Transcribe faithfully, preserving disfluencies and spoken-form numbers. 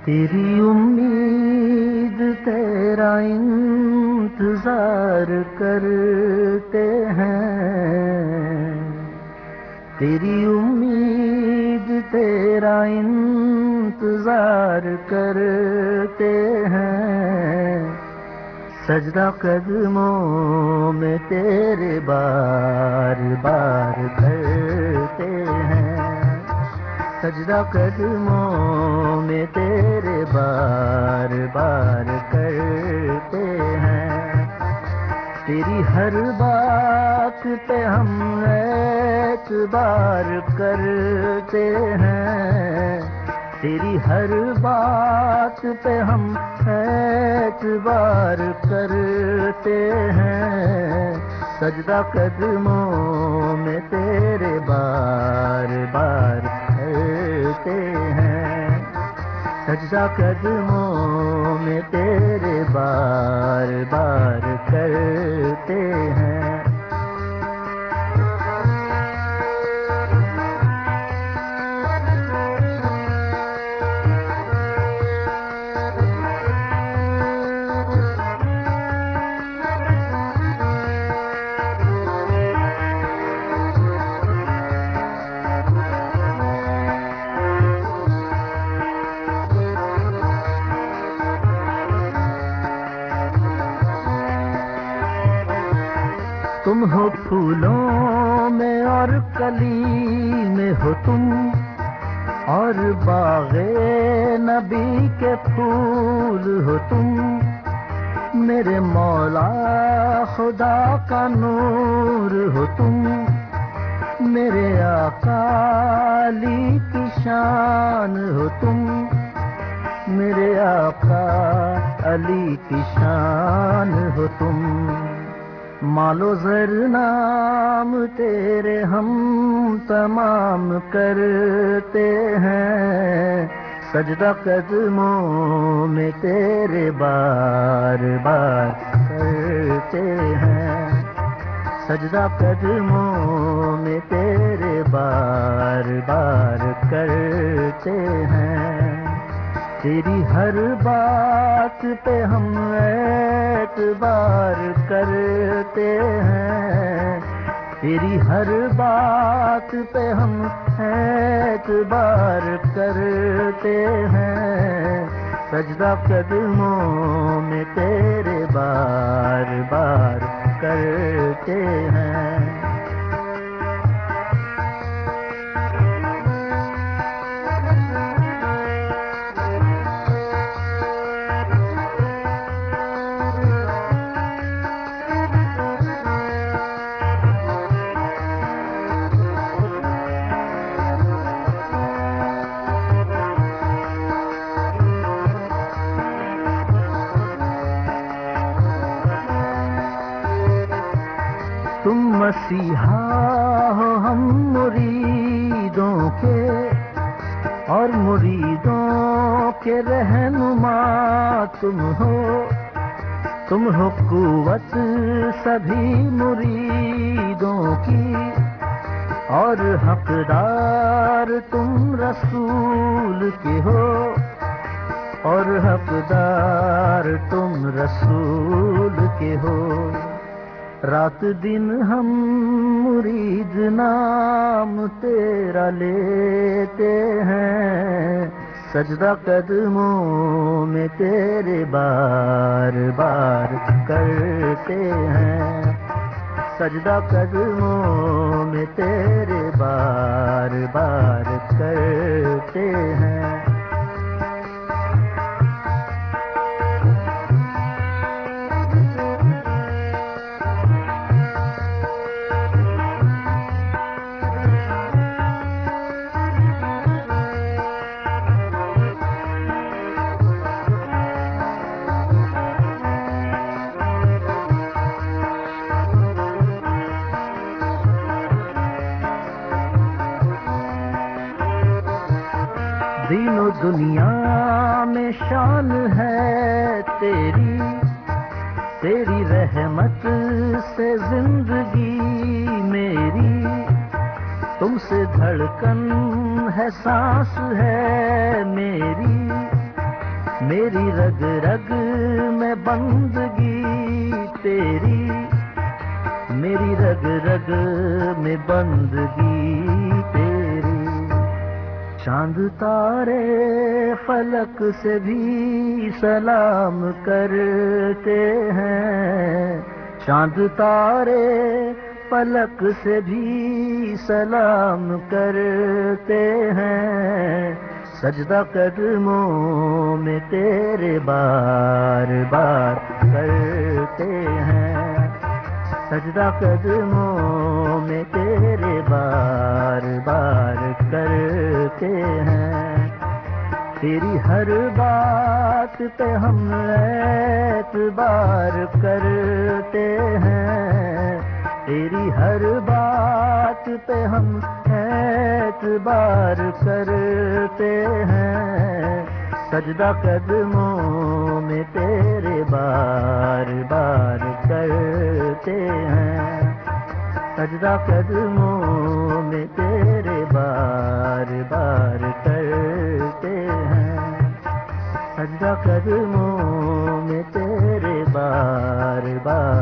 تیری امید تیرا انتظار کرتے ہیں، تیری امید تیرا انتظار کرتے ہیں، سجدہ قدموں میں تیرے بار بار کرتے ہیں، سجدہ قدموں میں تیرے بار بار کرتے ہیں، تیری ہر بات پہ ہم اعتبار کرتے ہیں، تیری ہر بات پہ ہم اعتبار کرتے ہیں، سجدہ قدموں میں تیرے بار بار کرتے ہیں، سجدہ قدموں میں تیرے بار بار کرتے ہیں۔ تم ہو پھولوں میں اور کلی میں ہو تم، اور باغ نبی کے پھول ہو تم، میرے مولا خدا کا نور ہو تم، میرے آقا علی کی شان ہو تم، میرے آقا علی کی شان ہو تم، مال و زر نام تیرے ہم تمام کرتے ہیں، سجدہ قدموں میں تیرے بار بار کرتے ہیں، سجدہ قدموں میں تیرے بار بار کرتے ہیں، تیری ہر بات پہ ہم اعتبار کرتے ہیں، تیری ہر بات پہ ہم اعتبار کرتے ہیں، سجدہ قدموں میں تیرے بار بار کرتے ہیں۔ تم مسیحا ہو ہم مریدوں کے، اور مریدوں کے رہنما تم ہو، تم ہو قوت سبھی مریدوں کی، اور حقدار تم رسول کے ہو، اور حقدار تم رسول کے ہو، رات دن ہم مرید نام تیرا لیتے ہیں، سجدہ قدموں میں تیرے بار بار کرتے ہیں، سجدہ قدموں میں تیرے بار بار کرتے ہیں۔ دین و دنیا میں شان ہے تیری، تیری رحمت سے زندگی میری، تم سے دھڑکن ہے سانس ہے میری، میری رگ رگ میں بندگی تیری، میری رگ رگ میں بندگی تیری، چاند تارے فلک سے بھی سلام کرتے ہیں، چاند تارے فلک سے بھی سلام کرتے ہیں، سجدہ قدموں میں تیرے بار بار کرتے ہیں، سجدہ قدموں میں تیرے بار بار کرتے ہیں، تیری ہر بات پہ ہم اعتبار کرتے ہیں، تیری ہر بات پہ ہم اعتبار کرتے ہیں، سجدہ قدموں میں تیرے بار بار کرتے ہیں، سجدہ قدموں میں تیرے بار بار کرتے ہیں، سجدہ قدموں میں تیرے بار بار